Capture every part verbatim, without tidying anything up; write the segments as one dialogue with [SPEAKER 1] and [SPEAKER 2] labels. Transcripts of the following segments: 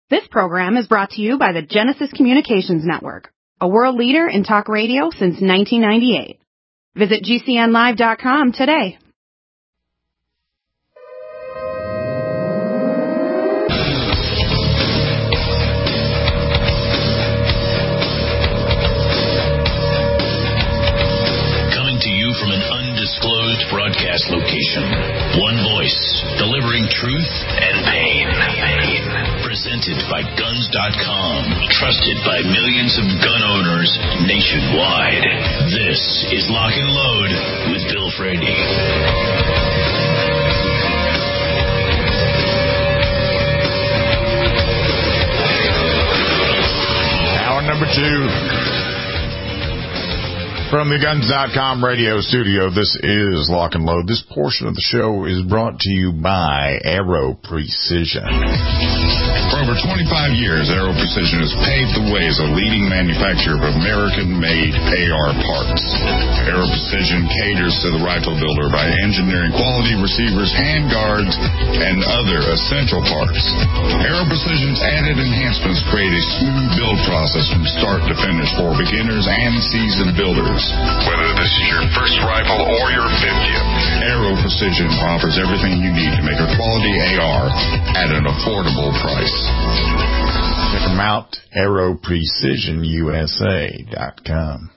[SPEAKER 1] This program is brought to you by the Genesis Communications Network, a world leader in talk radio since nineteen ninety-eight. Visit G C N live dot com today.
[SPEAKER 2] Coming to you from an undisclosed broadcast location. One voice, delivering truth and pain. Presented by Guns dot com, trusted by millions of gun owners nationwide. This is Lock and Load with Bill Frady.
[SPEAKER 3] Hour number two. From the Guns dot com radio studio, this is Lock and Load. This portion of the show is brought to you by Aero Precision.
[SPEAKER 4] For over twenty-five years, Aero Precision has paved the way as a leading manufacturer of American-made A R parts. Aero Precision caters to the rifle builder by engineering quality receivers, handguards, and other essential parts. Aero Precision's added enhancements create a smooth build process from start to finish for beginners and seasoned builders.
[SPEAKER 5] Whether this is your first rifle or your fiftieth,
[SPEAKER 4] Aero Precision offers everything you need to make a quality A R at an affordable price.
[SPEAKER 3] Check them out, aero precision U S A dot com.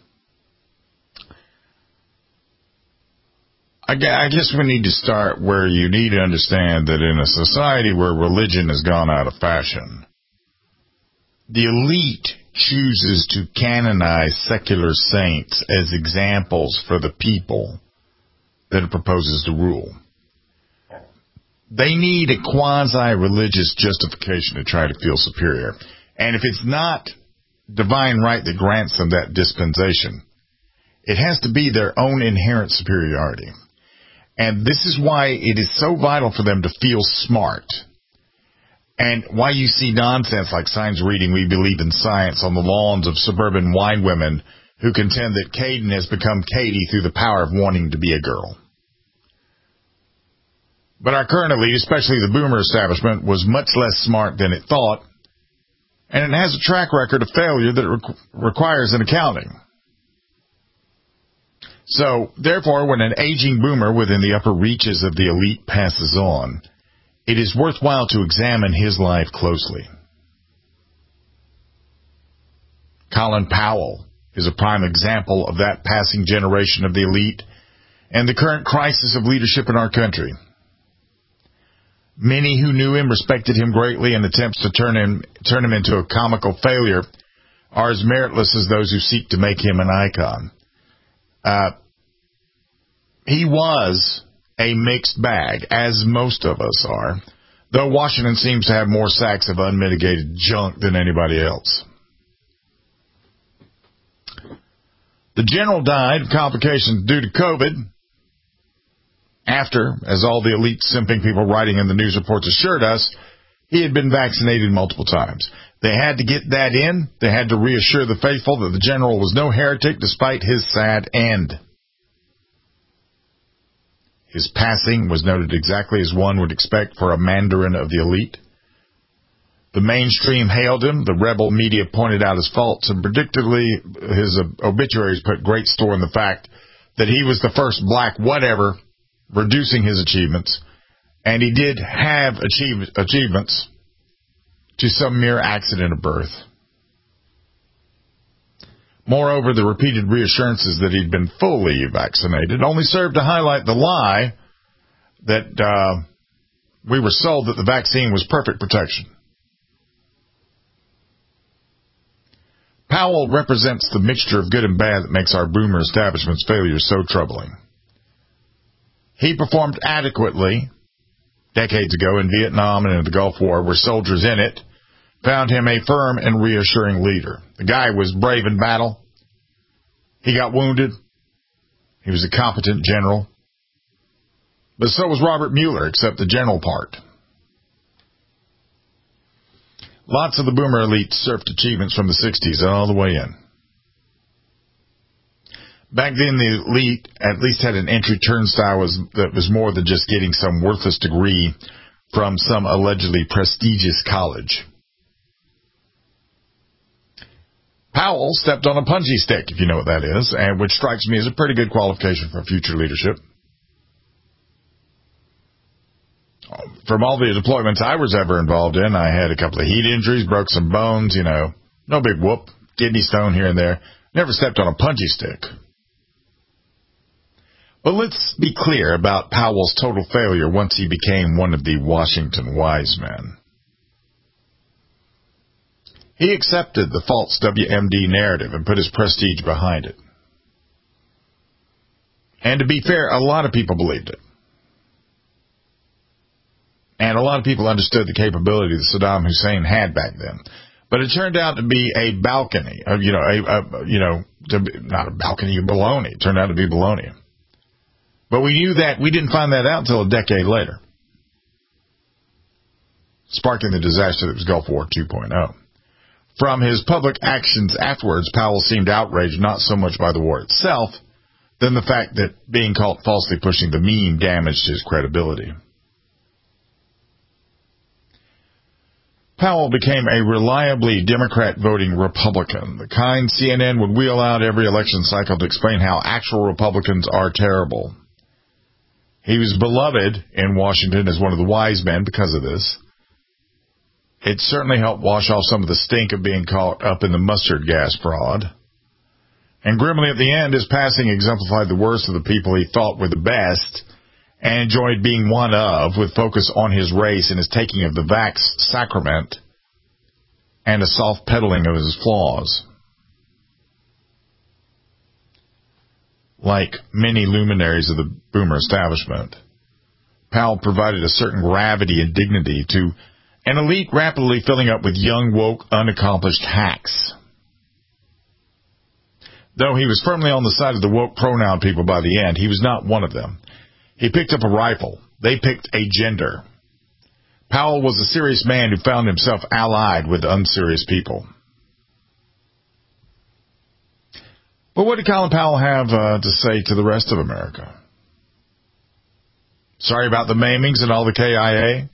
[SPEAKER 3] I guess we need to start where you need to understand that in a society where religion has gone out of fashion, the elite chooses to canonize secular saints as examples for the people that it proposes to rule. They need a quasi-religious justification to try to feel superior. And if it's not divine right that grants them that dispensation, it has to be their own inherent superiority. And this is why it is so vital for them to feel smart. And why you see nonsense like signs reading "We Believe in Science" on the lawns of suburban wine women who contend that Caden has become Katie through the power of wanting to be a girl. But our current elite, especially the boomer establishment, was much less smart than it thought, and it has a track record of failure that requ- requires an accounting. So, therefore, when an aging boomer within the upper reaches of the elite passes on, it is worthwhile to examine his life closely. Colin Powell is a prime example of that passing generation of the elite and the current crisis of leadership in our country. Many who knew him respected him greatly, and attempts to turn him, turn him into a comical failure are as meritless as those who seek to make him an icon. Uh, he was a mixed bag, as most of us are, though Washington seems to have more sacks of unmitigated junk than anybody else. The general died of complications due to COVID after, as all the elite simping people writing in the news reports assured us, he had been vaccinated multiple times. They had to get that in. They had to reassure the faithful that the general was no heretic despite his sad end. His passing was noted exactly as one would expect for a mandarin of the elite. The mainstream hailed him. The rebel media pointed out his faults, and predictably his obituaries put great store in the fact that he was the first black whatever reducing his achievements, and he did have achieve, achievements to some mere accident of birth. Moreover, the repeated reassurances that he'd been fully vaccinated only served to highlight the lie that uh, we were sold that the vaccine was perfect protection. Powell represents the mixture of good and bad that makes our boomer establishment's failures so troubling. He performed adequately decades ago in Vietnam and in the Gulf War, where soldiers in it found him a firm and reassuring leader. The guy was brave in battle. He got wounded. He was a competent general. But so was Robert Mueller, except the general part. Lots of the boomer elite surfed achievements from the sixties and all the way in. Back then, the elite at least had an entry turnstile was, that was more than just getting some worthless degree from some allegedly prestigious college. Powell stepped on a punji stick, if you know what that is, and which strikes me as a pretty good qualification for future leadership. From all the deployments I was ever involved in, I had a couple of heat injuries, broke some bones, you know, no big whoop, kidney stone here and there. Never stepped on a punji stick. But let's be clear about Powell's total failure once he became one of the Washington wise men. He accepted the false W M D narrative and put his prestige behind it. And to be fair, a lot of people believed it. And a lot of people understood the capability that Saddam Hussein had back then. But it turned out to be a balcony, or, you know, a, a you know, to be, not a balcony, a baloney. It turned out to be baloney. But we knew that, we didn't find that out until a decade later, sparking the disaster that was Gulf War two point oh. From his public actions afterwards, Powell seemed outraged not so much by the war itself, than the fact that being caught falsely pushing the meme damaged his credibility. Powell became a reliably Democrat-voting Republican, the kind C N N would wheel out every election cycle to explain how actual Republicans are terrible. He was beloved in Washington as one of the wise men because of this. It certainly helped wash off some of the stink of being caught up in the mustard gas fraud. And grimly at the end, his passing exemplified the worst of the people he thought were the best and enjoyed being one of, with focus on his race and his taking of the vax sacrament and a soft peddling of his flaws. Like many luminaries of the boomer establishment, Powell provided a certain gravity and dignity to an elite rapidly filling up with young, woke, unaccomplished hacks. Though he was firmly on the side of the woke pronoun people by the end, he was not one of them. He picked up a rifle. They picked a gender. Powell was a serious man who found himself allied with unserious people. But what did Colin Powell have uh, to say to the rest of America? Sorry about the maimings and all the K I A?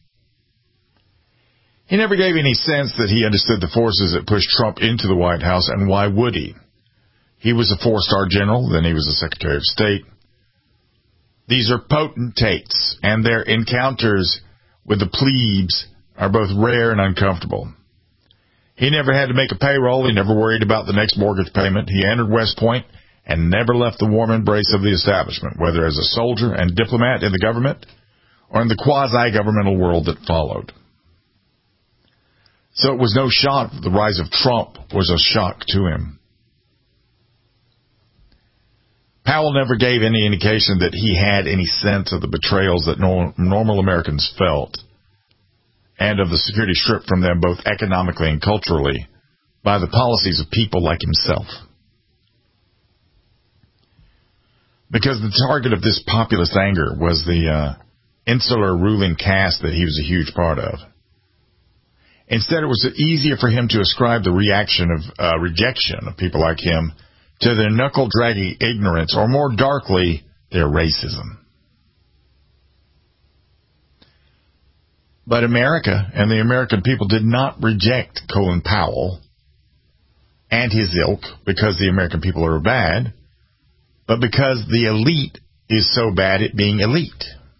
[SPEAKER 3] He never gave any sense that he understood the forces that pushed Trump into the White House, and why would he? He was a four-star general, then he was a Secretary of State. These are potentates, and their encounters with the plebes are both rare and uncomfortable. He never had to make a payroll. He never worried about the next mortgage payment. He entered West Point and never left the warm embrace of the establishment, whether as a soldier and diplomat in the government or in the quasi-governmental world that followed. So it was no shock that the rise of Trump was a shock to him. Powell never gave any indication that he had any sense of the betrayals that normal, normal Americans felt, and of the security stripped from them both economically and culturally by the policies of people like himself. Because the target of this populist anger was the uh, insular ruling caste that he was a huge part of. Instead, it was easier for him to ascribe the reaction of uh, rejection of people like him to their knuckle-dragging ignorance, or more darkly, their racism. But America and the American people did not reject Colin Powell and his ilk because the American people are bad, but because the elite is so bad at being elite.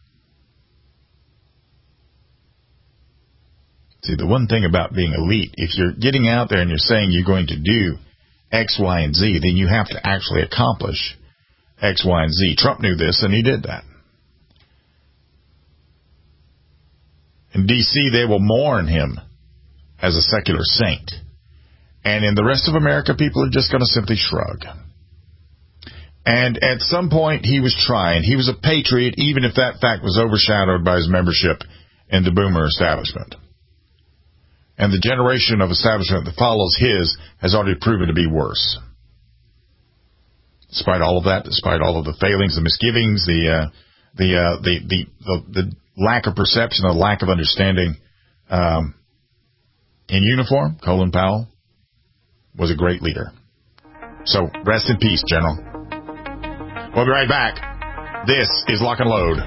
[SPEAKER 3] See, the one thing about being elite, if you're getting out there and you're saying you're going to do X, Y, and Z, then you have to actually accomplish X, Y, and Z. Trump knew this, and he did that. In D C, they will mourn him as a secular saint. And in the rest of America, people are just going to simply shrug. And at some point, he was trying. He was a patriot, even if that fact was overshadowed by his membership in the boomer establishment. And the generation of establishment that follows his has already proven to be worse. Despite all of that, despite all of the failings, the misgivings, the uh, the, uh, the the the the lack of perception, the lack of understanding, um, in uniform, Colin Powell was a great leader. So rest in peace, General. We'll be right back. This is Lock and Load.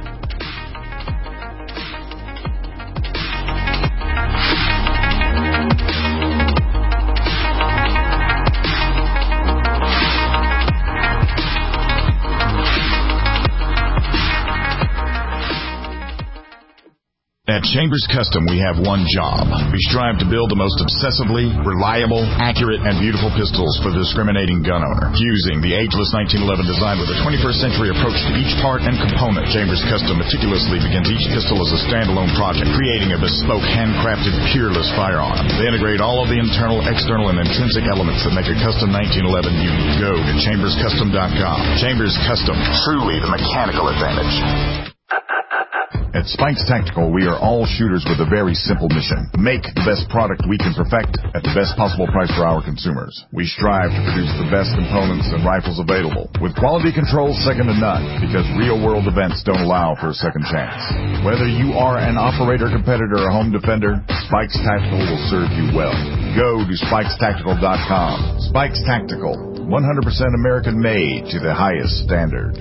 [SPEAKER 3] Chambers Custom, we have one job. We strive to build the most obsessively, reliable, accurate, and beautiful pistols for the discriminating gun owner. Fusing the ageless nineteen eleven design with a twenty-first century approach to each part and component, Chambers Custom meticulously begins each pistol as a standalone project, creating a bespoke, handcrafted, peerless firearm. They integrate all of the internal, external, and intrinsic elements that make a custom nineteen eleven unique. Go to chambers custom dot com. Chambers Custom, truly the mechanical advantage.
[SPEAKER 4] At Spikes Tactical, we are all shooters with a very simple mission. Make the best product we can perfect at the best possible price for our consumers. We strive to produce the best components and rifles available, with quality control second to none, because real-world events don't allow for a second chance. Whether you are an operator, competitor, or home defender, Spikes Tactical will serve you well. Go to spikes tactical dot com. Spikes Tactical, one hundred percent American-made to the highest standard.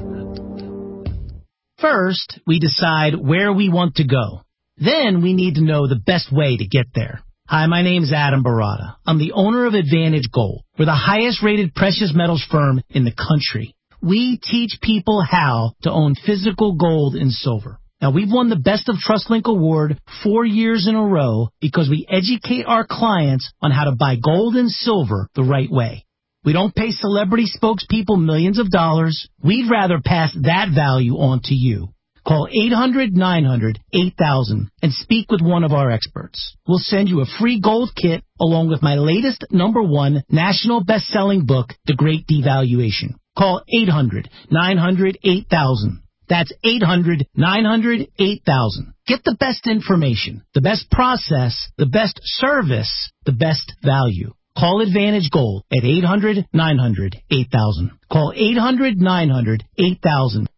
[SPEAKER 6] First, we decide where we want to go. Then we need to know the best way to get there. Hi, my name is Adam Barada. I'm the owner of Advantage Gold. We're the highest-rated precious metals firm in the country. We teach people how to own physical gold and silver. Now, we've won the Best of TrustLink Award four years in a row because we educate our clients on how to buy gold and silver the right way. We don't pay celebrity spokespeople millions of dollars. We'd rather pass that value on to you. Call eight hundred, nine hundred, eight thousand and speak with one of our experts. We'll send you a free gold kit along with my latest number one national best-selling book, The Great Devaluation. Call eight hundred, nine hundred, eight thousand. That's eight hundred, nine hundred, eight thousand. Get the best information, the best process, the best service, the best value. Call Advantage Gold at eight hundred, nine hundred, eight thousand. Call eight hundred, nine hundred, eight thousand.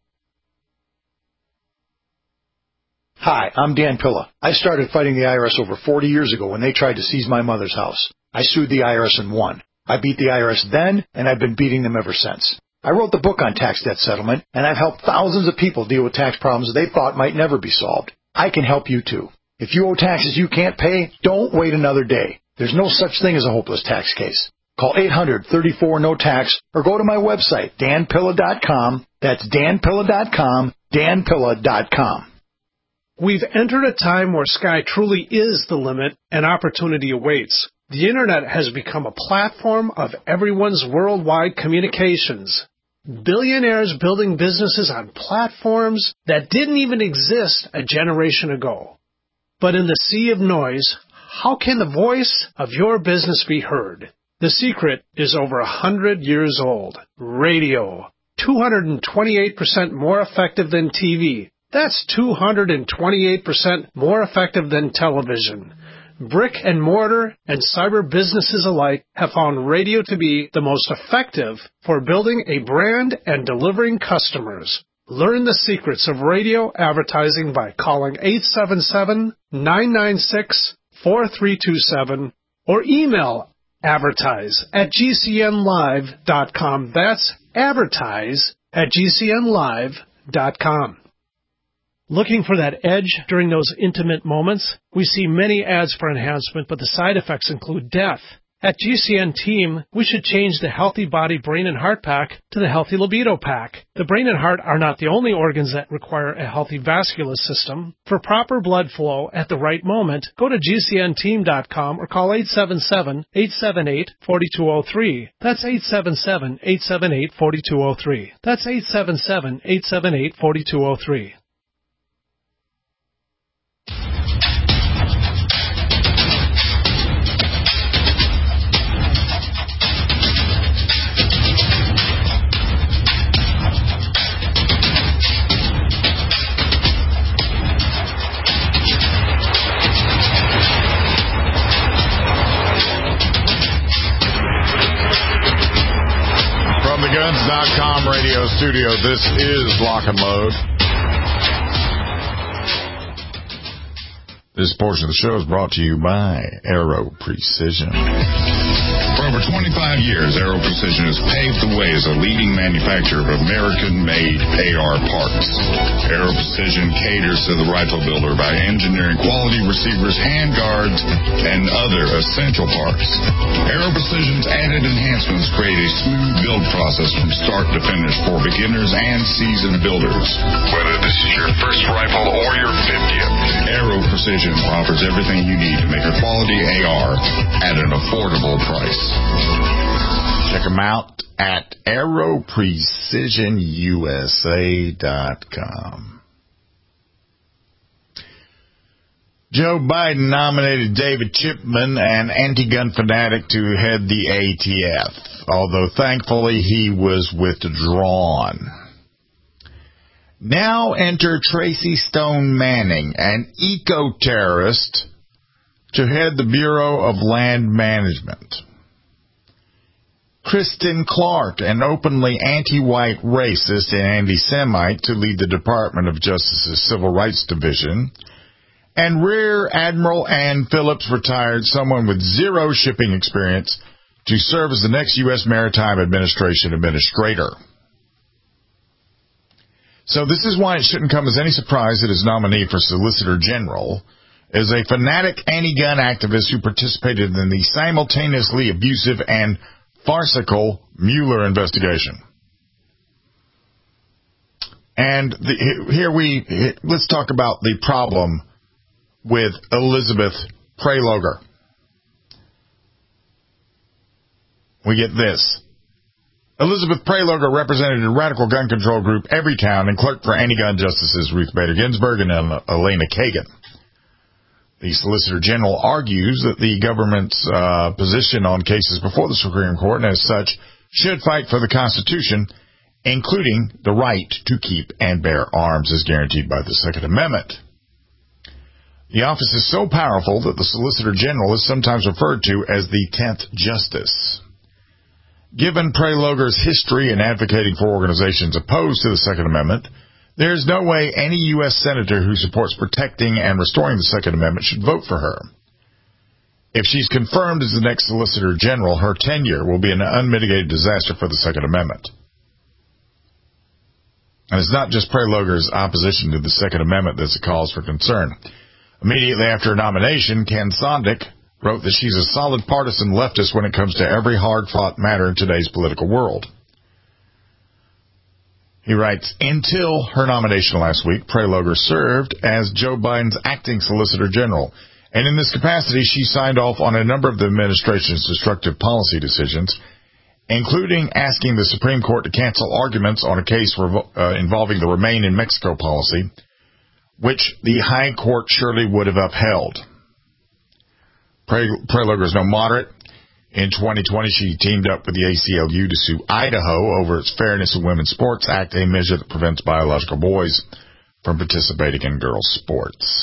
[SPEAKER 7] Hi, I'm Dan Pilla. I started fighting the I R S over forty years ago when they tried to seize my mother's house. I sued the I R S and won. I beat the I R S then, and I've been beating them ever since. I wrote the book on tax debt settlement, and I've helped thousands of people deal with tax problems they thought might never be solved. I can help you too. If you owe taxes you can't pay, don't wait another day. There's no such thing as a hopeless tax case. Call eight hundred, thirty-four, no tax or go to my website, dan pilla dot com. That's dan pilla dot com, dan pilla dot com.
[SPEAKER 8] We've entered a time where sky truly is the limit and opportunity awaits. The Internet has become a platform of everyone's worldwide communications. Billionaires building businesses on platforms that didn't even exist a generation ago. But in the sea of noise, how can the voice of your business be heard? The secret is over a hundred years old. Radio. two hundred twenty-eight percent more effective than T V. That's two hundred twenty-eight percent more effective than television. Brick and mortar and cyber businesses alike have found radio to be the most effective for building a brand and delivering customers. Learn the secrets of radio advertising by calling eight seven seven, nine nine six, four three two seven or email advertise at g c n live dot com. That's advertise at g c n live dot com. Looking for that edge during those intimate moments? We see many ads for enhancement, but the side effects include death. At G C N Team, we should change the Healthy Body, Brain, and Heart Pack to the Healthy Libido Pack. The brain and heart are not the only organs that require a healthy vascular system. For proper blood flow at the right moment, go to g c n team dot com or call eight seven seven, eight seven eight, four two zero three. That's eight seven seven, eight seven eight, four two zero three. That's eight seven seven, eight seven eight, four two zero three.
[SPEAKER 3] guns dot com radio studio. This is Lock and Load. This portion of the show is brought to you by Aero Precision.
[SPEAKER 5] From
[SPEAKER 4] over twenty-five years, Aero Precision has paved the way as a leading manufacturer of American-made A R parts. Aero Precision caters to the rifle builder by engineering quality receivers, handguards, and other essential parts. Aero Precision's added enhancements create a smooth build process from start to finish for beginners and seasoned builders.
[SPEAKER 5] Whether this is your first rifle or your fiftieth,
[SPEAKER 4] Aero Precision offers everything you need to make a quality A R at an affordable price.
[SPEAKER 3] Check them out at aero precision u s a dot com. Joe Biden nominated David Chipman, an anti-gun fanatic, to head the A T F, although thankfully he was withdrawn. Now enter Tracy Stone Manning, an eco-terrorist, to head the Bureau of Land Management. Kristen Clark, an openly anti-white racist and anti-Semite, to lead the Department of Justice's Civil Rights Division. And Rear Admiral Ann Phillips, retired, someone with zero shipping experience, to serve as the next U S Maritime Administration Administrator. So this is why it shouldn't come as any surprise that his nominee for Solicitor General is a fanatic anti-gun activist who participated in the simultaneously abusive and farcical Mueller investigation. And the, here we, let's talk about the problem with Elizabeth Prelogar. We get this. Elizabeth Prelogar represented a radical gun control group, Everytown, and clerked for anti-gun justices Ruth Bader Ginsburg and Elena Kagan. The Solicitor General argues that the government's uh, position on cases before the Supreme Court, and as such, should fight for the Constitution, including the right to keep and bear arms as guaranteed by the Second Amendment. The office is so powerful that the Solicitor General is sometimes referred to as the tenth Justice. Given Prelogar's history in advocating for organizations opposed to the Second Amendment, there is no way any U S senator who supports protecting and restoring the Second Amendment should vote for her. If she's confirmed as the next Solicitor General, her tenure will be an unmitigated disaster for the Second Amendment. And it's not just Prelogar's opposition to the Second Amendment that's a cause for concern. Immediately after her nomination, Ken Sondick wrote that she's a solid partisan leftist when it comes to every hard-fought matter in today's political world. He writes, until her nomination last week, Prelogar served as Joe Biden's acting Solicitor General, and in this capacity she signed off on a number of the administration's destructive policy decisions, including asking the Supreme Court to cancel arguments on a case revo- uh, involving the Remain in Mexico policy, which the High Court surely would have upheld. Pre- Prelogar is no moderate. In twenty twenty, she teamed up with the A C L U to sue Idaho over its Fairness in Women's Sports Act, a measure that prevents biological boys from participating in girls' sports.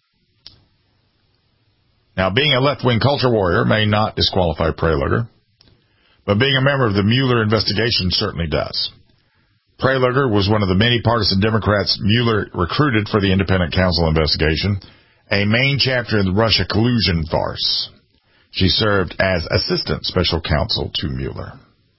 [SPEAKER 3] Now, being a left-wing culture warrior may not disqualify Prelogar, but being a member of the Mueller investigation certainly does. Prelogar was one of the many partisan Democrats Mueller recruited for the independent counsel investigation, a main chapter in the Russia collusion farce. She served as assistant special counsel to Mueller.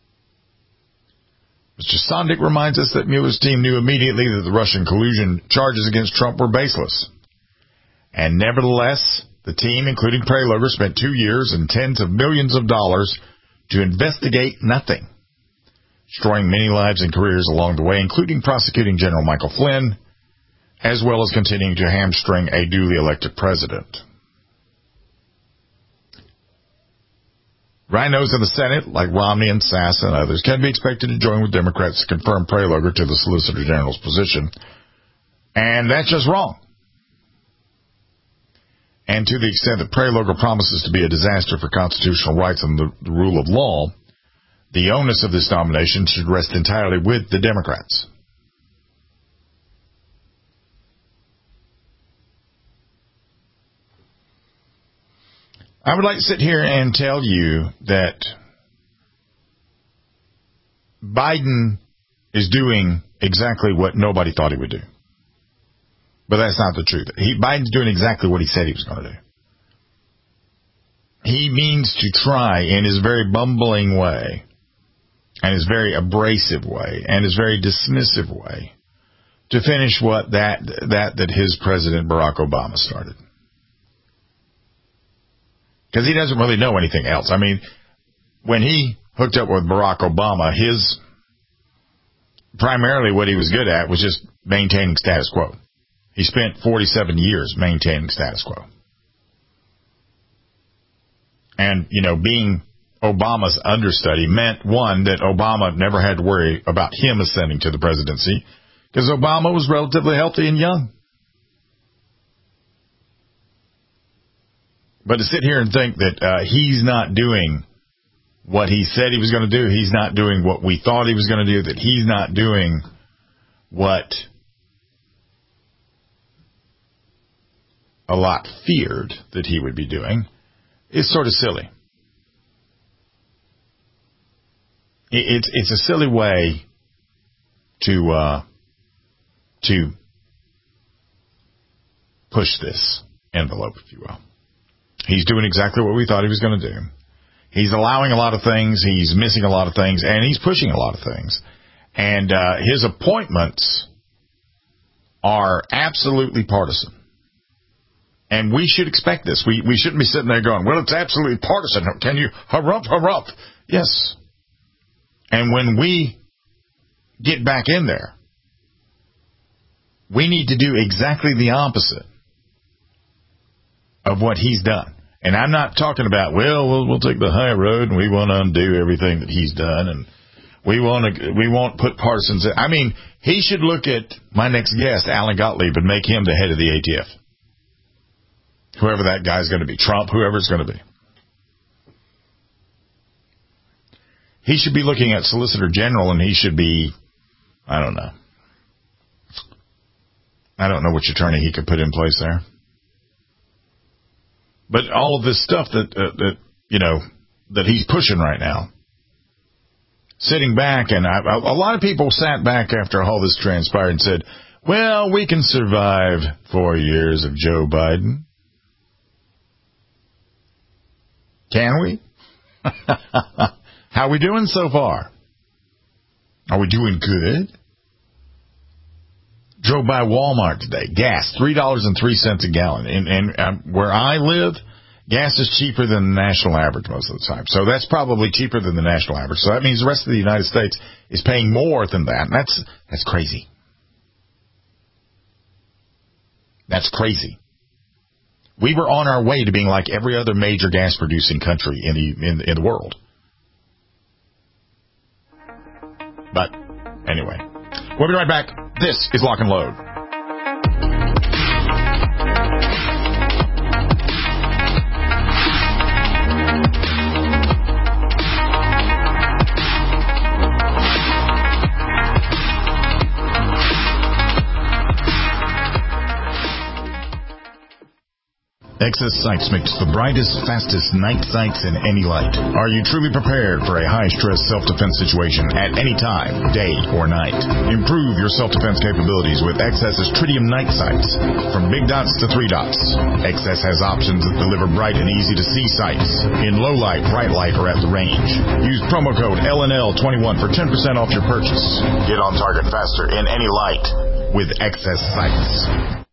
[SPEAKER 3] Mister Sondick reminds us that Mueller's team knew immediately that the Russian collusion charges against Trump were baseless. And nevertheless, the team, including Prelogar, spent two years and tens of millions of dollars to investigate nothing, destroying many lives and careers along the way, including prosecuting General Michael Flynn, as well as continuing to hamstring a duly elected president. Rhinos in the Senate, like Romney and Sass and others, can be expected to join with Democrats to confirm Prelogar to the Solicitor General's position. And that's just wrong. And to the extent that Prelogar promises to be a disaster for constitutional rights and the, the rule of law, the onus of this nomination should rest entirely with the Democrats. I would like to sit here and tell you that Biden is doing exactly what nobody thought he would do. But that's not the truth. He, Biden's doing exactly what he said he was going to do. he means to try in his very bumbling way, and his very abrasive way, and his very dismissive way, to finish what that that that his president Barack Obama started. Because he doesn't really know anything else. I mean, when he hooked up with Barack Obama, his primarily what he was good at was just maintaining status quo. He spent forty-seven years maintaining status quo. And, you know, being Obama's understudy meant, one, that Obama never had to worry about him ascending to the presidency, because Obama was relatively healthy and young. But to sit here and think that uh, he's not doing what he said he was going to do, he's not doing what we thought he was going to do, that he's not doing what a lot feared that he would be doing, is sort of silly. It's it's a silly way to uh, to push this envelope, if you will. He's doing exactly what we thought he was going to do. He's allowing a lot of things, he's missing a lot of things, and he's pushing a lot of things. And uh, his appointments are absolutely partisan. And we should expect this. We we shouldn't be sitting there going, well, it's absolutely partisan. Can you harumph, harumph? Yes. And when we get back in there, we need to do exactly the opposite of what he's done. And I'm not talking about, well, we'll, we'll take the high road and we want to undo everything that he's done and we want to we won't put partisans in. I mean, he should look at my next guest, Alan Gottlieb, and make him the head of the A T F. Whoever that guy's going to be, Trump, whoever it's going to be. He should be looking at Solicitor General, and he should be, I don't know. I don't know which attorney he could put in place there. But all of this stuff that, uh, that you know, that he's pushing right now, sitting back, and I, a lot of people sat back after all this transpired and said, well, we can survive four years of Joe Biden. Can we? How are we doing so far? Are we doing good? Drove by Walmart today. Gas, three dollars and three cents a gallon. And, and um, where I live, gas is cheaper than the national average most of the time. So that's probably cheaper than the national average. So that means the rest of the United States is paying more than that. And that's, that's crazy. That's crazy. We were on our way to being like every other major gas-producing country in the in, in the world. But, anyway. We'll be right back. This is Lock and Load. Excess Sights makes the brightest, fastest night sights in any light. Are you truly prepared for a high-stress self-defense situation at any time, day or night? Improve your self-defense capabilities with Excess's Tritium Night Sights. From big dots to three dots, Excess has options that deliver bright and easy-to-see sights in low light, bright light, or at the range. Use promo code L N L twenty-one for ten percent off your purchase. Get on target faster in any light with Excess Sights.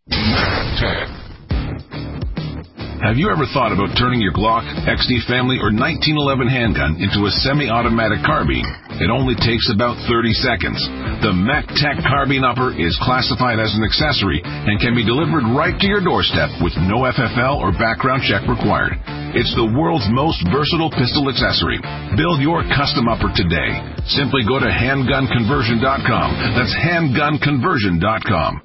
[SPEAKER 9] Have you ever thought about turning your Glock, X D Family, or nineteen eleven handgun into a semi-automatic carbine? It only takes about thirty seconds. The MacTech Carbine Upper is classified as an accessory and can be delivered right to your doorstep with no F F L or background check required. It's the world's most versatile pistol accessory. Build your custom upper today. Simply go to handgun conversion dot com. That's handgun conversion dot com.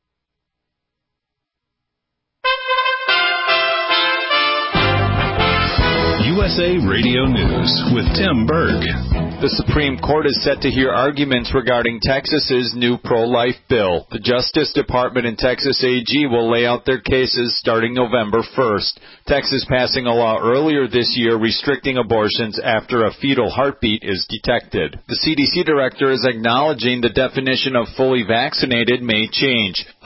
[SPEAKER 10] U S A Radio News with Tim Berg.
[SPEAKER 11] The Supreme Court is set to hear arguments regarding Texas's new pro-life bill. The Justice Department and Texas A G will lay out their cases starting November first. Texas passing a law earlier this year restricting abortions after a fetal heartbeat is detected. The C D C director is acknowledging the definition of fully vaccinated may change.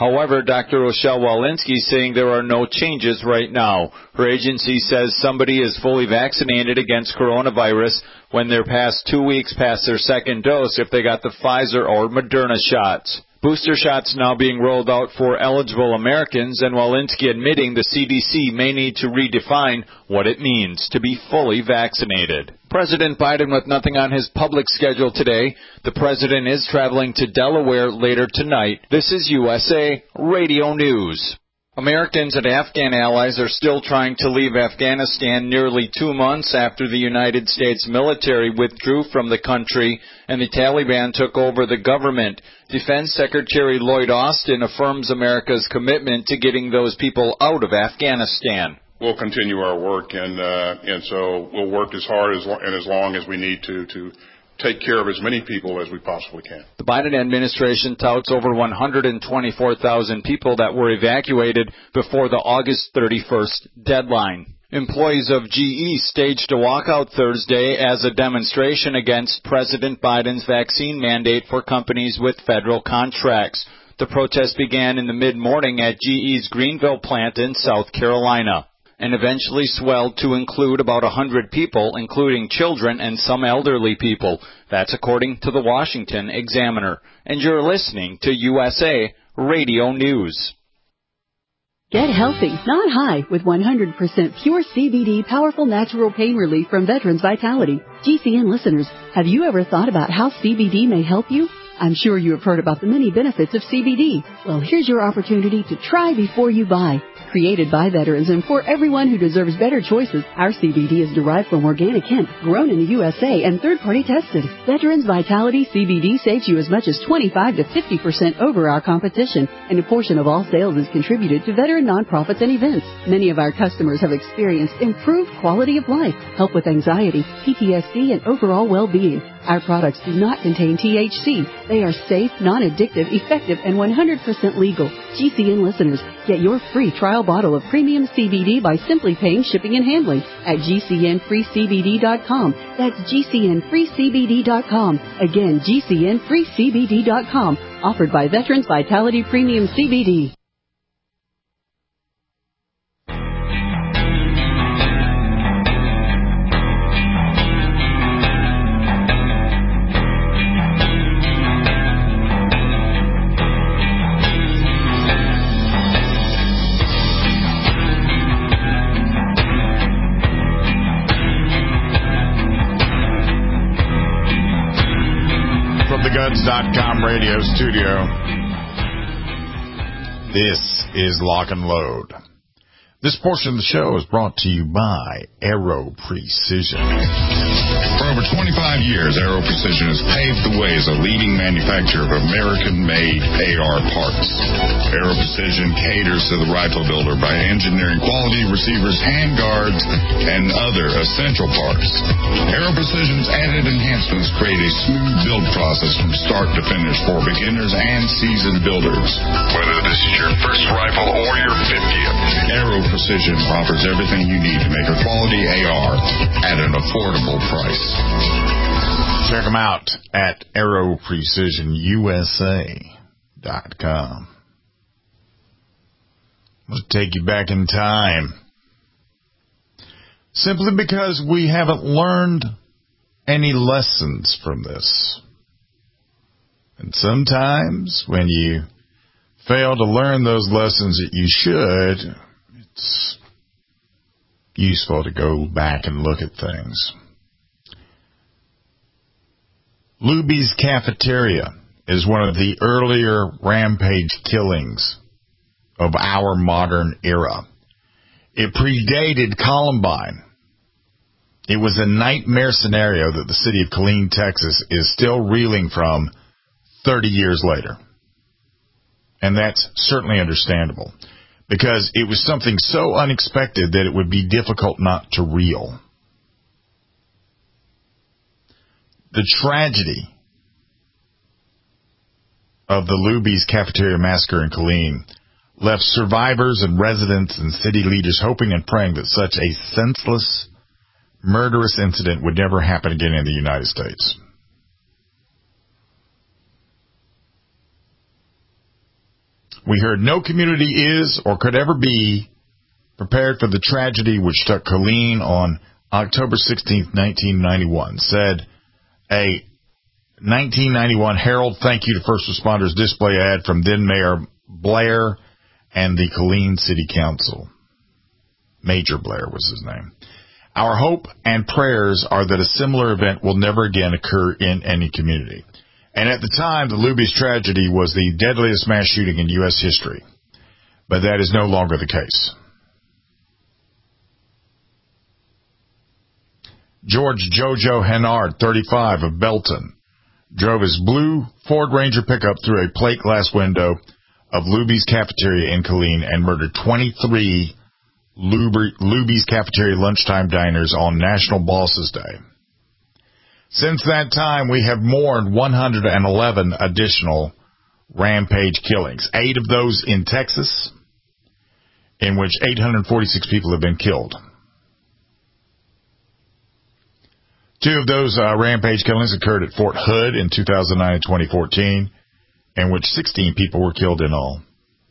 [SPEAKER 11] However, Doctor Rochelle Walensky is saying there are no changes right now. Her agency says somebody is fully vaccinated against coronavirus when they're past two weeks past their second dose if they got the Pfizer or Moderna shots. Booster shots now being rolled out for eligible Americans, and Walensky admitting the C D C may need to redefine what it means to be fully vaccinated. President Biden with nothing on his public schedule today. The president is traveling to Delaware later tonight. This is U S A Radio News. Americans and Afghan allies are still trying to leave Afghanistan nearly two months after the United States military withdrew from the country and the Taliban took over the government. Defense Secretary Lloyd Austin affirms America's commitment to getting those people out of Afghanistan.
[SPEAKER 12] We'll continue our work, and uh, and so we'll work as hard as lo- and as long as we need to to take care of as many people as we possibly can.
[SPEAKER 11] The Biden administration touts over one hundred twenty-four thousand people that were evacuated before the August thirty-first deadline. Employees of G E staged a walkout Thursday as a demonstration against President Biden's vaccine mandate for companies with federal contracts. The protest began in the mid-morning at G E's Greenville plant in South Carolina, and eventually swelled to include about one hundred people, including children and some elderly people. That's according to the Washington Examiner. And you're listening to U S A Radio News.
[SPEAKER 13] Get healthy, not high, with one hundred percent pure C B D powerful natural pain relief from Veterans Vitality. G C N listeners, have you ever thought about how C B D may help you? I'm sure you have heard about the many benefits of C B D. Well, here's your opportunity to try before you buy. Created by veterans and for everyone who deserves better choices, our C B D is derived from organic hemp, grown in the U S A and third-party tested. Veterans Vitality C B D saves you as much as twenty-five to fifty percent over our competition, and a portion of all sales is contributed to veteran nonprofits and events. Many of our customers have experienced improved quality of life, help with anxiety, P T S D, and overall well-being. Our products do not contain T H C. They are safe, non-addictive, effective, and one hundred percent legal. G C N listeners, get your free trial bottle of premium C B D by simply paying shipping and handling at G C N free C B D dot com. That's G C N free C B D dot com. Again, G C N free C B D dot com. Offered by Veterans Vitality Premium C B D.
[SPEAKER 3] Guns dot com radio studio. This is Lock and Load. This portion of the show is brought to you by Aero Precision.
[SPEAKER 4] For over twenty-five years, Aero Precision has paved the way as a leading manufacturer of American-made A R parts. Aero Precision caters to the rifle builder by engineering quality receivers, handguards, and other essential parts. Aero Precision's added enhancements create a smooth build process from start to finish for beginners and seasoned builders.
[SPEAKER 5] Whether this is your first rifle or your fiftieth,
[SPEAKER 4] Aero Precision offers everything you need to make a quality A R at an affordable price.
[SPEAKER 3] Check them out at aero precision U S A dot com. Let's take you back in time. Simply because we haven't learned any lessons from this. And sometimes when you fail to learn those lessons that you should, it's useful to go back and look at things. Luby's Cafeteria is one of the earlier rampage killings of our modern era. It predated Columbine. It was a nightmare scenario that the city of Killeen, Texas is still reeling from thirty years later. And that's certainly understandable, because it was something so unexpected that it would be difficult not to reel. The tragedy of the Luby's Cafeteria Massacre in Killeen left survivors and residents and city leaders hoping and praying that such a senseless, murderous incident would never happen again in the United States. We heard no community is or could ever be prepared for the tragedy which struck Killeen on October sixteenth, nineteen ninety-one, said a nineteen ninety-one Herald thank you to first responders display ad from then Mayor Blair and the Killeen City Council. Major Blair was his name. Our hope and prayers are that a similar event will never again occur in any community. And at the time, the Luby's tragedy was the deadliest mass shooting in U S history. But that is no longer the case. George Jojo Hennard, thirty-five, of Belton, drove his blue Ford Ranger pickup through a plate glass window of Luby's Cafeteria in Killeen and murdered twenty-three Luby's Cafeteria lunchtime diners on National Bosses Day. Since that time, we have mourned one hundred eleven additional rampage killings, eight of those in Texas, in which eight hundred forty-six people have been killed. Two of those uh, rampage killings occurred at Fort Hood in two thousand nine and twenty fourteen, in which sixteen people were killed in all.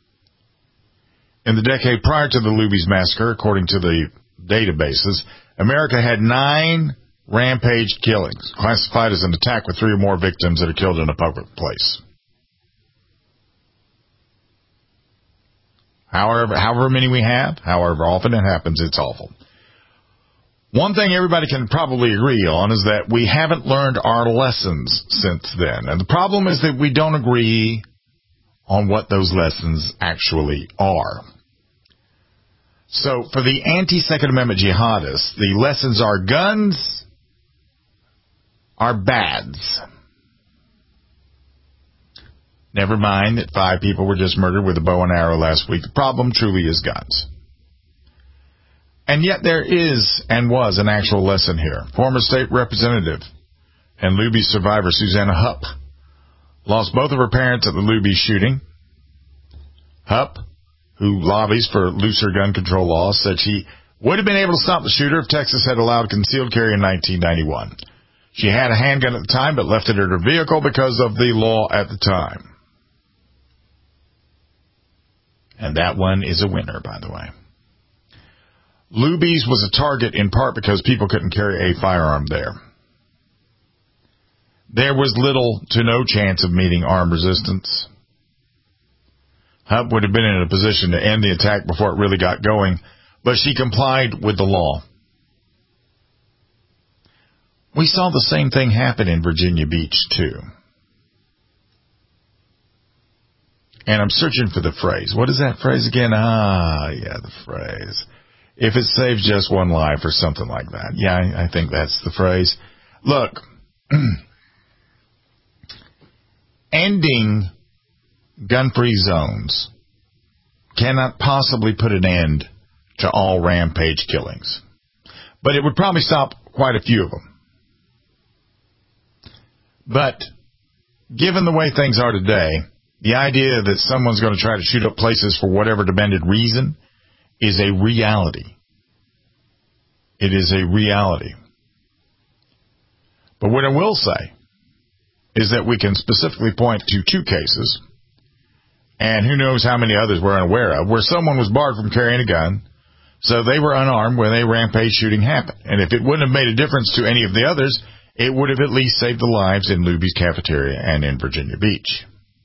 [SPEAKER 3] In the decade prior to the Luby's massacre, according to the databases, America had nine rampage killings, classified as an attack with three or more victims that are killed in a public place. However, however many we have, however often it happens, it's awful. One thing everybody can probably agree on is that we haven't learned our lessons since then. And the problem is that we don't agree on what those lessons actually are. So for the anti-Second Amendment jihadists, the lessons are guns are bads. Never mind that five people were just murdered with a bow and arrow last week. The problem truly is guns. And yet there is and was an actual lesson here. Former state representative and Luby survivor Susanna Hupp lost both of her parents at the Luby shooting. Hupp, who lobbies for looser gun control laws, said she would have been able to stop the shooter if Texas had allowed concealed carry in nineteen ninety-one. She had a handgun at the time but left it in her vehicle because of the law at the time. And that one is a winner, by the way. Luby's was a target in part because people couldn't carry a firearm there. There was little to no chance of meeting armed resistance. Hupp would have been in a position to end the attack before it really got going, but she complied with the law. We saw the same thing happen in Virginia Beach, too. And I'm searching for the phrase. What is that phrase again? Ah, yeah, the phrase. If it saves just one life or something like that. Yeah, I, I think that's the phrase. Look, ending gun-free zones cannot possibly put an end to all rampage killings. But it would probably stop quite a few of them. But given the way things are today, the idea that someone's going to try to shoot up places for whatever demanded reason is a reality. It is a reality. But what I will say is that we can specifically point to two cases, and who knows how many others we're unaware of, where someone was barred from carrying a gun, so they were unarmed when a rampage shooting happened. And if it wouldn't have made a difference to any of the others, it would have at least saved the lives in Luby's Cafeteria and in Virginia Beach.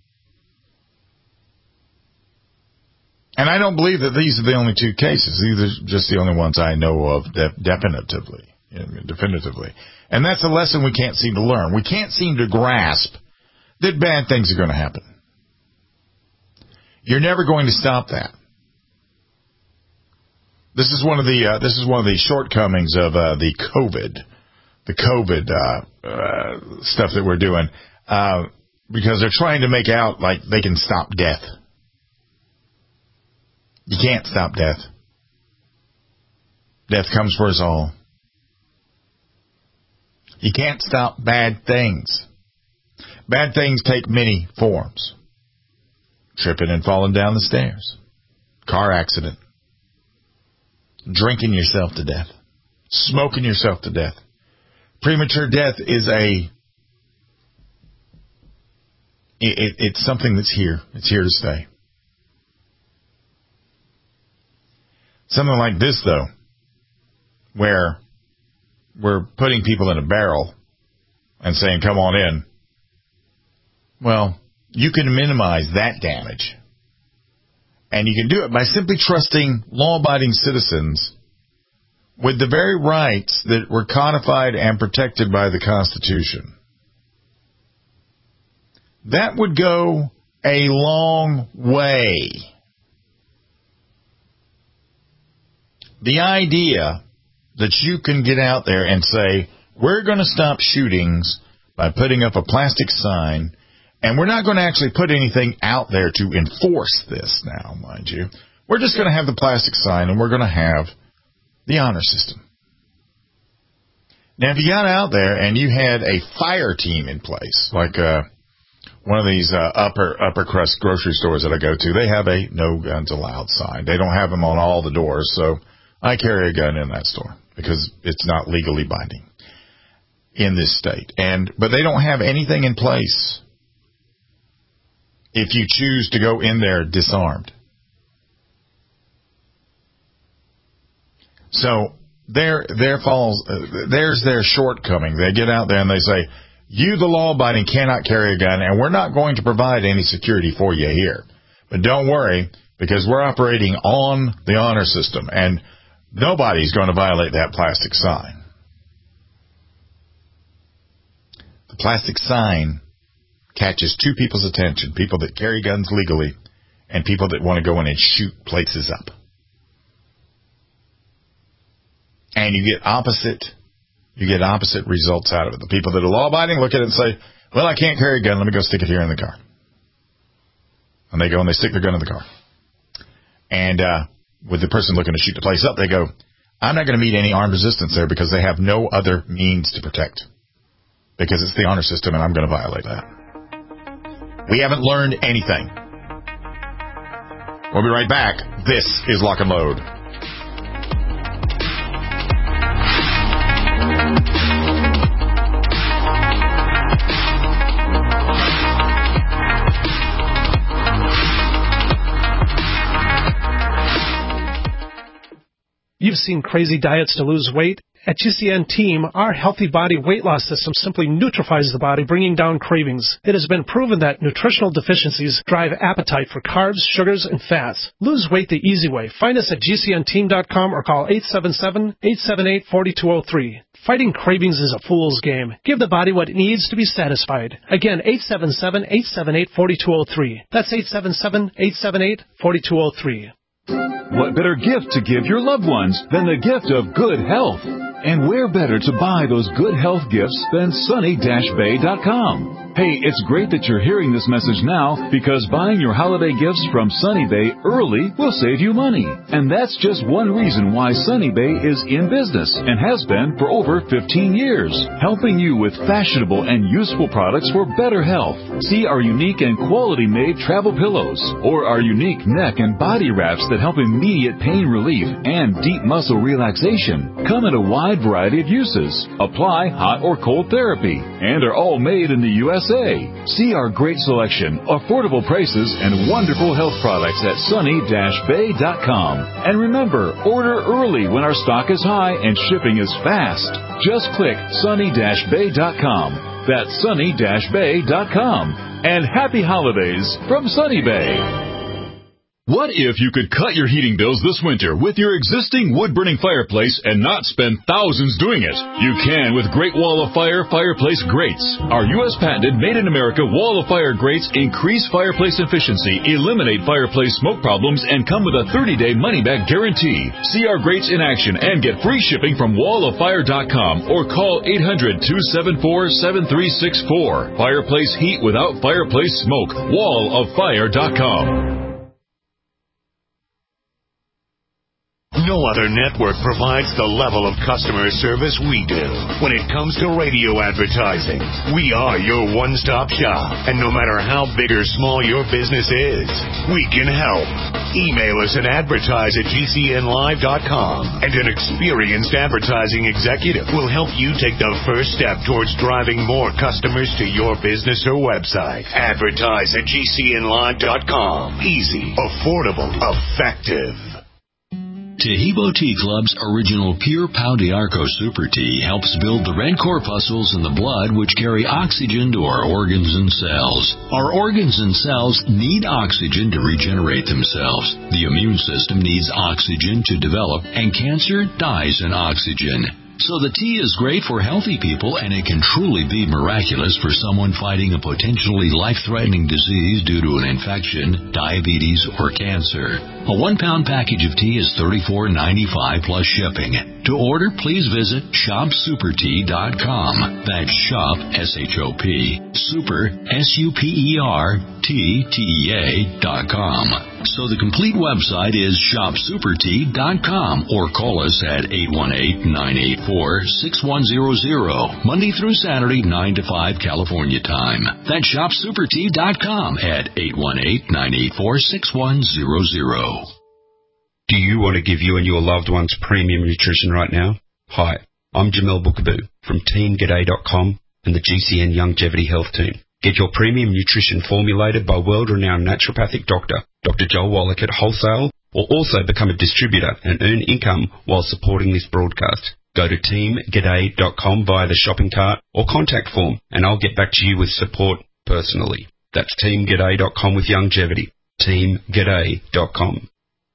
[SPEAKER 3] And I don't believe that these are the only two cases. These are just the only ones I know of de- definitively, definitively. And that's a lesson we can't seem to learn. We can't seem to grasp that bad things are going to happen. You're never going to stop that. This is one of the uh, this is one of the shortcomings of uh, the COVID, the COVID uh, uh, stuff that we're doing, uh, because they're trying to make out like they can stop death. You can't stop death. Death comes for us all. You can't stop bad things. Bad things take many forms. Tripping and falling down the stairs. Car accident. Drinking yourself to death. Smoking yourself to death. Premature death is a... It, it, it's something that's here. It's here to stay. Something like this, though, where we're putting people in a barrel and saying, come on in. Well, you can minimize that damage. And you can do it by simply trusting law-abiding citizens with the very rights that were codified and protected by the Constitution. That would go a long way. The idea that you can get out there and say, we're going to stop shootings by putting up a plastic sign, and we're not going to actually put anything out there to enforce this now, mind you. We're just going to have the plastic sign, and we're going to have the honor system. Now, if you got out there and you had a fire team in place, like uh, one of these uh, upper upper crust grocery stores that I go to, they have a no guns allowed sign. They don't have them on all the doors, so I carry a gun in that store because it's not legally binding in this state. And but they don't have anything in place if you choose to go in there disarmed. So there, there falls, uh, there's their shortcoming. They get out there and they say, you, the law-abiding, cannot carry a gun, and we're not going to provide any security for you here. But don't worry, because we're operating on the honor system, and nobody's going to violate that plastic sign. The plastic sign catches two people's attention, people that carry guns legally and people that want to go in and shoot places up. And you get opposite, you get opposite results out of it. The people that are law-abiding look at it and say, well, I can't carry a gun, let me go stick it here in the car. And they go and they stick their gun in the car. And uh, with the person looking to shoot the place up, they go, I'm not going to meet any armed resistance there because they have no other means to protect. Because it's the honor system and I'm going to violate that. We haven't learned anything. We'll be right back. This is Lock and Load.
[SPEAKER 8] You've seen crazy diets to lose weight. At G C N Team, our Healthy Body Weight Loss System simply neutralizes the body, bringing down cravings. It has been proven that nutritional deficiencies drive appetite for carbs, sugars, and fats. Lose weight the easy way. Find us at G C N team dot com or call eight seven seven, eight seven eight, four two zero three. Fighting cravings is a fool's game. Give the body what it needs to be satisfied. Again, eight seven seven, eight seven eight, four two zero three. That's eight seven seven, eight seven eight, four two zero three.
[SPEAKER 14] What better gift to give your loved ones than the gift of good health? And where better to buy those good health gifts than sunny dash bay dot com? Hey, it's great that you're hearing this message now because buying your holiday gifts from Sunny Bay early will save you money. And that's just one reason why Sunny Bay is in business and has been for over fifteen years, helping you with fashionable and useful products for better health. See our unique and quality-made travel pillows or our unique neck and body wraps that help immediate pain relief and deep muscle relaxation. Come in a wide variety of uses, apply hot or cold therapy, and are all made in the U S A. See our great selection, affordable prices, and wonderful health products at sunny dash bay dot com. And remember, order early when our stock is high and shipping is fast. Just click sunny dash bay dot com. That's sunny dash bay dot com. And happy holidays from Sunny Bay.
[SPEAKER 15] What if you could cut your heating bills this winter with your existing wood-burning fireplace and not spend thousands doing it? You can with Great Wall of Fire Fireplace Grates. Our U S patented made-in-America Wall of Fire grates increase fireplace efficiency, eliminate fireplace smoke problems, and come with a thirty-day money-back guarantee. See our grates in action and get free shipping from wall of fire dot com or call eight hundred, two seven four, seven three six four. Fireplace heat without fireplace smoke. wall of fire dot com.
[SPEAKER 16] No other network provides the level of customer service we do. When it comes to radio advertising, we are your one-stop shop. And no matter how big or small your business is, we can help. Email us at advertise at G C N live dot com, and an experienced advertising executive will help you take the first step towards driving more customers to your business or website. Advertise at G C N live dot com. Easy, affordable, effective.
[SPEAKER 17] Taheebo Tea Club's original Pure Pau d'Arco Super Tea helps build the red corpuscles in the blood which carry oxygen to our organs and cells. Our organs and cells need oxygen to regenerate themselves. The immune system needs oxygen to develop, and cancer dies in oxygen. So the tea is great for healthy people, and it can truly be miraculous for someone fighting a potentially life-threatening disease due to an infection, diabetes, or cancer. A one-pound package of tea is thirty-four ninety-five plus shipping. To order, please visit shop super tea dot com. That's shop, S H O P, super, S U P E R, T, T E A, dot com. So the complete website is shop super tea dot com, or call us at eight one eight, nine eight four, six one zero zero, Monday through Saturday, nine to five California time. That's shop super tea dot com at eight one eight, nine eight four, six one zero zero.
[SPEAKER 18] Do you want to give you and your loved ones premium nutrition right now? Hi, I'm Jamel Bookaboo from team g'day dot com and the G C N Longevity Health Team. Get your premium nutrition formulated by world-renowned naturopathic doctor, Doctor Joel Wallach at wholesale, or also become a distributor and earn income while supporting this broadcast. Go to team g'day dot com via the shopping cart or contact form, and I'll get back to you with support personally. That's team g'day dot com with longevity. team g'day dot com.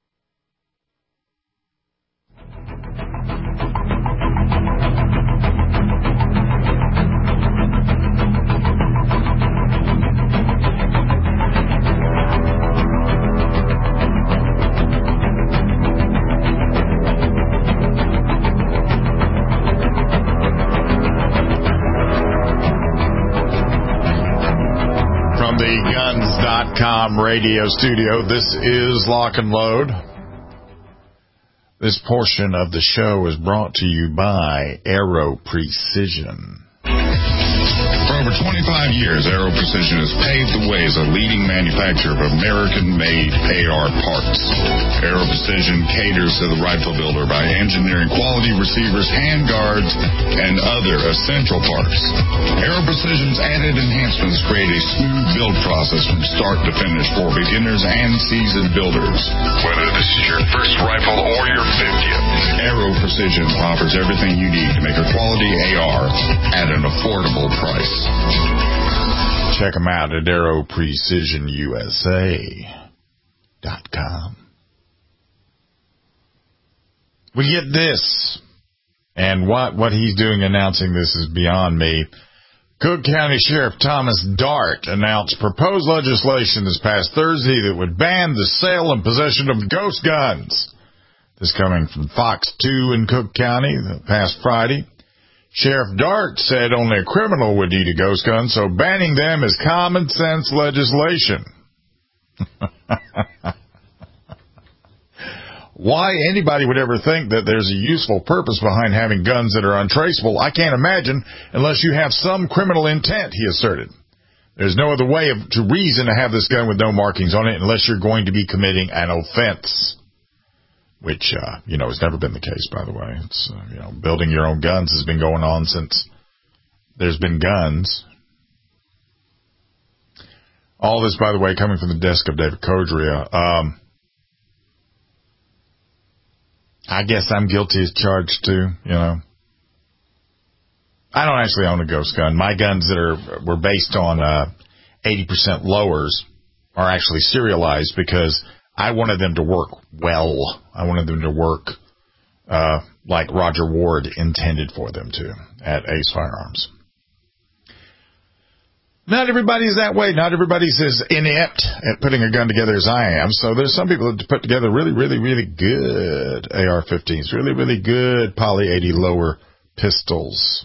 [SPEAKER 3] guns dot com radio studio. This is Lock and Load. This portion of the show is brought to you by Aero Precision.
[SPEAKER 4] For over twenty-five years, Aero Precision has paved the way as a leading manufacturer of American-made A R parts. Aero Precision caters to the rifle builder by engineering quality receivers, handguards, and other essential parts. Aero Precision's added enhancements create a smooth build process from start to finish for beginners and seasoned builders.
[SPEAKER 5] Whether this is your first rifle or your fiftieth,
[SPEAKER 4] Aero Precision offers everything you need to make a quality A R at an affordable price.
[SPEAKER 3] Check them out at aero precision U S A dot com. We get this, and what, what he's doing announcing this is beyond me. Cook County Sheriff Thomas Dart announced proposed legislation this past Thursday that would ban the sale and possession of ghost guns. This coming from Fox two in Cook County the past Friday. Sheriff Dart said only a criminal would need a ghost gun, so banning them is common sense legislation. Why anybody would ever think that there's a useful purpose behind having guns that are untraceable, I can't imagine unless you have some criminal intent, he asserted. There's no other way of, to reason to have this gun with no markings on it unless you're going to be committing an offense. Which, uh, you know, has never been the case, by the way. It's, uh, you know, building your own guns has been going on since there's been guns. All this, by the way, coming from the desk of David Codrea. Um, I guess I'm guilty as charged, too, you know. I don't actually own a ghost gun. My guns that are were based on uh, eighty percent lowers are actually serialized because I wanted them to work well. I wanted them to work uh, like Roger Ward intended for them to at Ace Firearms. Not everybody's that way. Not everybody's as inept at putting a gun together as I am. So there's some people that put together really, really, really good A R fifteens, really, really good Poly eighty lower pistols.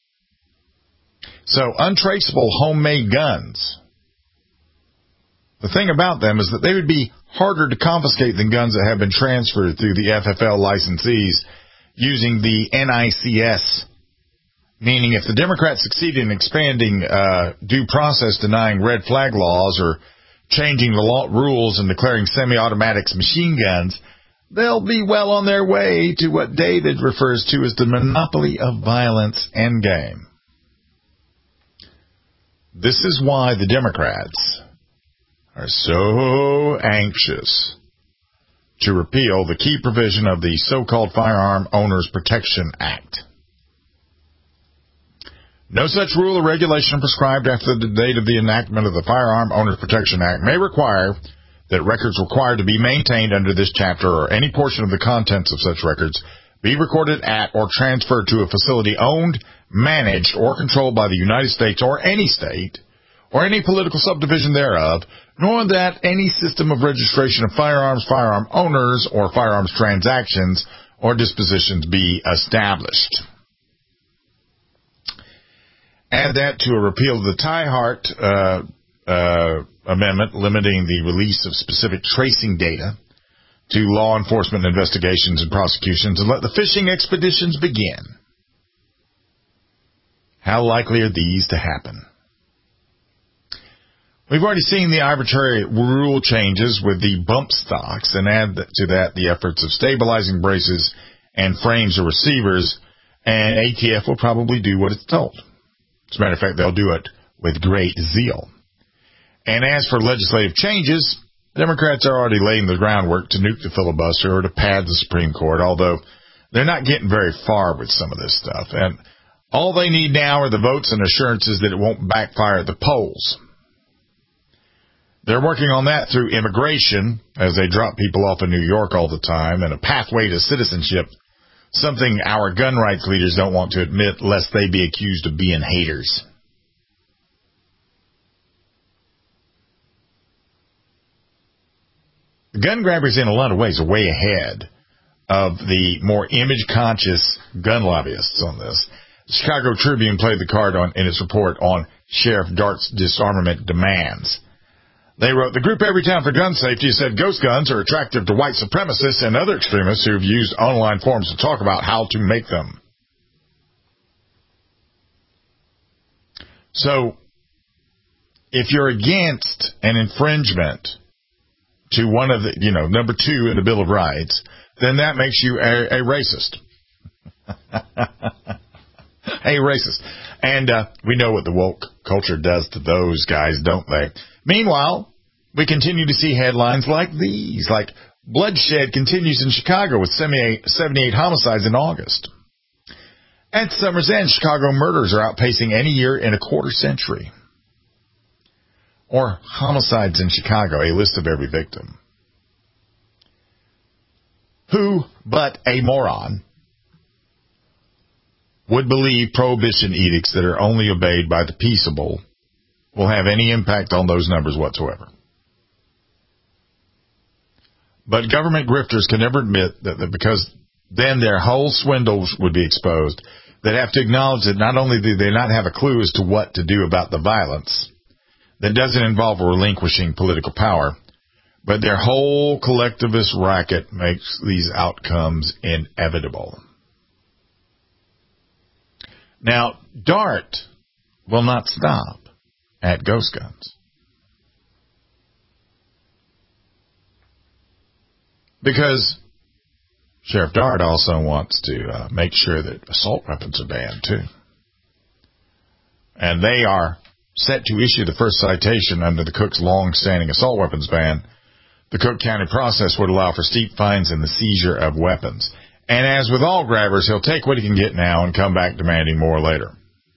[SPEAKER 3] So untraceable homemade guns. The thing about them is that they would be harder to confiscate than guns that have been transferred through the F F L licensees using the N I C S. Meaning if the Democrats succeed in expanding uh, due process denying red flag laws or changing the law rules and declaring semi-automatics machine guns, they'll be well on their way to what David refers to as the monopoly of violence endgame. This is why the Democrats are so anxious to repeal the key provision of the so-called Firearm Owners Protection Act. No such rule or regulation prescribed after the date of the enactment of the Firearm Owners Protection Act may require that records required to be maintained under this chapter or any portion of the contents of such records be recorded at or transferred to a facility owned, managed, or controlled by the United States or any state or any political subdivision thereof, nor that any system of registration of firearms, firearm owners, or firearms transactions or dispositions be established. Add that to a repeal of the Ty-Hart uh, uh, amendment limiting the release of specific tracing data to law enforcement investigations and prosecutions, and let the fishing expeditions begin. How likely are these to happen? We've already seen the arbitrary rule changes with the bump stocks, and add to that the efforts of stabilizing braces and frames or receivers, and A T F will probably do what it's told. As a matter of fact, they'll do it with great zeal. And as for legislative changes, Democrats are already laying the groundwork to nuke the filibuster or to pad the Supreme Court, although they're not getting very far with some of this stuff. And all they need now are the votes and assurances that it won't backfire at the polls. They're working on that through immigration, as they drop people off in New York all the time, and a pathway to citizenship, something our gun rights leaders don't want to admit lest they be accused of being haters. The gun grabbers, in a lot of ways, are way ahead of the more image-conscious gun lobbyists on this. The Chicago Tribune played the card on in its report on Sheriff Dart's disarmament demands. They wrote, the group Everytown for Gun Safety said ghost guns are attractive to white supremacists and other extremists who have used online forums to talk about how to make them. So, if you're against an infringement to one of the, you know, number two in the Bill of Rights, then that makes you a, a racist. A racist. And uh, we know what the woke culture does to those guys, don't they? Meanwhile, we continue to see headlines like these, like bloodshed continues in Chicago with seventy-eight homicides in August. At summer's end, Chicago murders are outpacing any year in a quarter century. Or homicides in Chicago, a list of every victim. Who but a moron would believe prohibition edicts that are only obeyed by the peaceable will have any impact on those numbers whatsoever? But government grifters can never admit that, that because then their whole swindles would be exposed. They'd have to acknowledge that not only do they not have a clue as to what to do about the violence that doesn't involve relinquishing political power, but their whole collectivist racket makes these outcomes inevitable. Now, DART will not stop at ghost guns. Because Sheriff Dart also wants to uh, make sure that assault weapons are banned, too. And they are set to issue the first citation under the Cook's long-standing assault weapons ban. The Cook County process would allow for steep fines and the seizure of weapons. And as with all grabbers, he'll take what he can get now and come back demanding more later.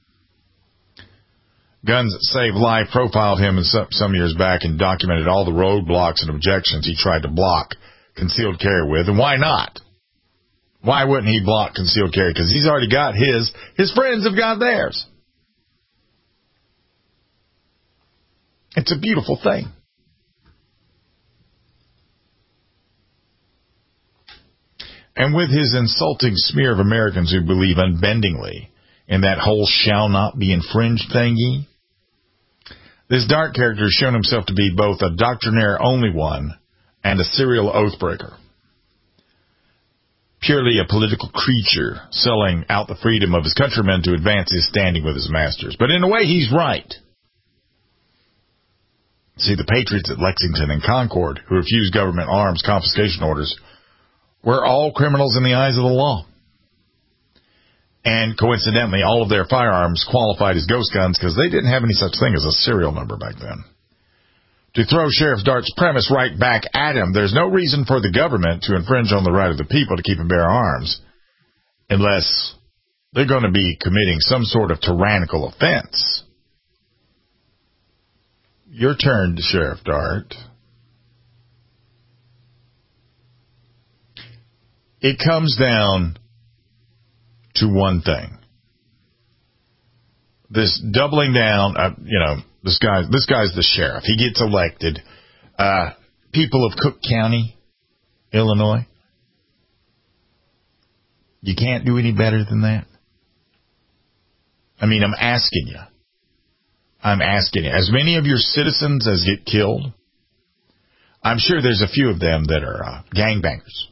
[SPEAKER 3] Guns Save Life profiled him some, some years back and documented all the roadblocks and objections he tried to block concealed carry with. And why not? Why wouldn't he block concealed carry? Because he's already got his. His friends have got theirs. It's a beautiful thing. And with his insulting smear of Americans who believe unbendingly in that whole shall not be infringed thingy, this Dart character has shown himself to be both a doctrinaire only one and a serial oathbreaker. Purely a political creature selling out the freedom of his countrymen to advance his standing with his masters. But in a way, he's right. See, the patriots at Lexington and Concord who refused government arms confiscation orders were all criminals in the eyes of the law. And coincidentally, all of their firearms qualified as ghost guns because they didn't have any such thing as a serial number back then. to throw Sheriff Dart's premise right back at him. There's no reason for the government to infringe on the right of the people to keep and bear arms unless they're going to be committing some sort of tyrannical offense. Your turn, Sheriff Dart. It comes down to one thing. This doubling down, uh, you know, this guy, this guy's the sheriff. He gets elected. Uh, people of Cook County, Illinois, you can't do any better than that. I mean, I'm asking you. I'm asking you. As many of your citizens as get killed, I'm sure there's a few of them that are uh, gangbangers.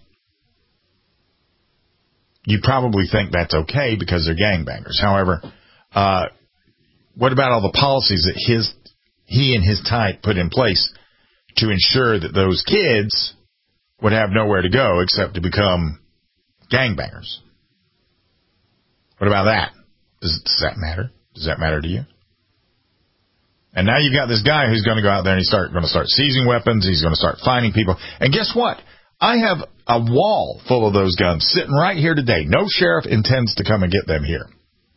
[SPEAKER 3] You probably think that's okay because they're gangbangers. However, uh, what about all the policies that his he and his type put in place to ensure that those kids would have nowhere to go except to become gangbangers? What about that? Does, does that matter? Does that matter to you? And now you've got this guy who's going to go out there and he's start, going to start seizing weapons. He's going to start finding people. And guess what? I have a wall full of those guns sitting right here today. No sheriff intends to come and get them here.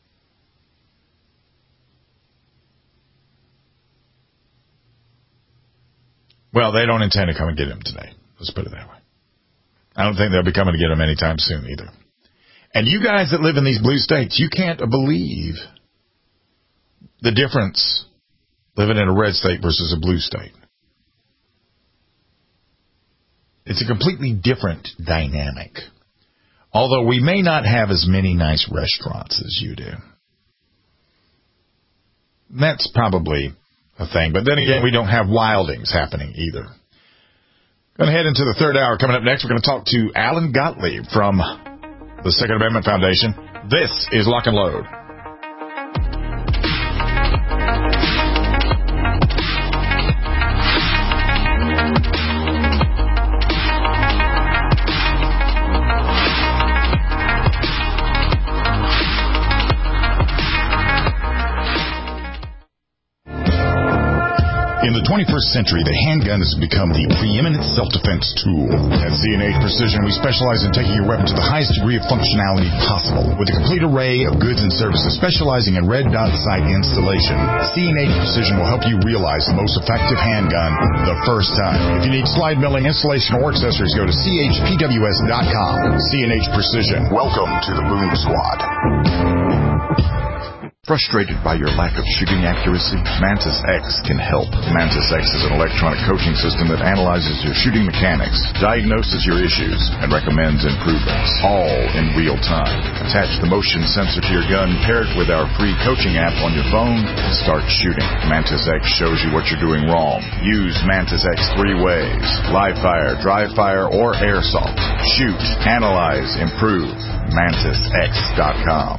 [SPEAKER 3] Well, they don't intend to come and get him today. Let's put it that way. I don't think they'll be coming to get him anytime soon either. And you guys that live in these blue states, you can't believe the difference living in a red state versus a blue state. It's a completely different dynamic. Although we may not have as many nice restaurants as you do. That's probably a thing. But then again, we don't have wildings happening either. Going to head into the third hour. Coming up next, we're going to talk to Alan Gottlieb from the Second Amendment Foundation. This is Lock and Load.
[SPEAKER 4] In the twenty-first century, the handgun has become the preeminent self-defense tool. At C and H Precision, we specialize in taking your weapon to the highest degree of functionality possible. With a complete array of goods and services specializing in red dot sight installation, C and H Precision will help you realize the most effective handgun the first time. If you need slide milling, installation, or accessories, go to C H P W S dot com. C and H Precision. Welcome to the Boom Squad. Frustrated by your lack of shooting accuracy? Mantis X can help. Mantis X is an electronic coaching system that analyzes your shooting mechanics, diagnoses your issues, and recommends improvements, all in real time. Attach the motion sensor to your gun, pair it with our free coaching app on your phone, and start shooting. Mantis X shows you what you're doing wrong. Use Mantis X three ways: live fire, dry fire, or airsoft. Shoot, analyze, improve. Mantis X dot com.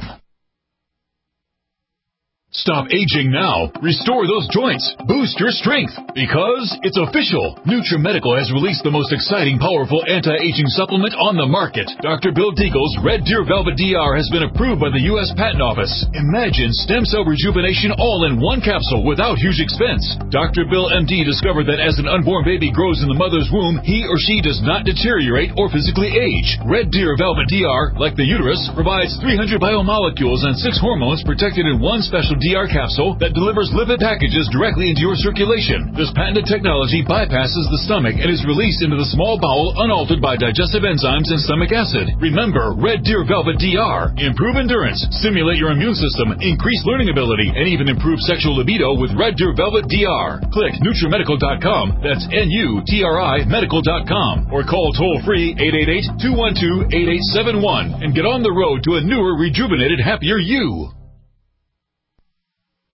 [SPEAKER 15] Stop aging now. Restore those joints. Boost your strength. Because it's official. NutriMedical has released the most exciting, powerful anti-aging supplement on the market. Doctor Bill Deagle's Red Deer Velvet D R has been approved by the U S Patent Office. Imagine stem cell rejuvenation all in one capsule without huge expense. Doctor Bill M D discovered that as an unborn baby grows in the mother's womb, he or she does not deteriorate or physically age. Red Deer Velvet D R, like the uterus, provides three hundred biomolecules and six hormones protected in one special D R capsule that delivers lipid packages directly into your circulation. This patented technology bypasses the stomach and is released into the small bowel unaltered by digestive enzymes and stomach acid. Remember, Red Deer Velvet D R. Improve endurance, stimulate your immune system, increase learning ability, and even improve sexual libido with Red Deer Velvet D R. Click NutriMedical dot com, that's N U T R I Medical dot com, or call toll-free eight eight eight, two one two, eight eight seven one and get on the road to a newer, rejuvenated, happier you.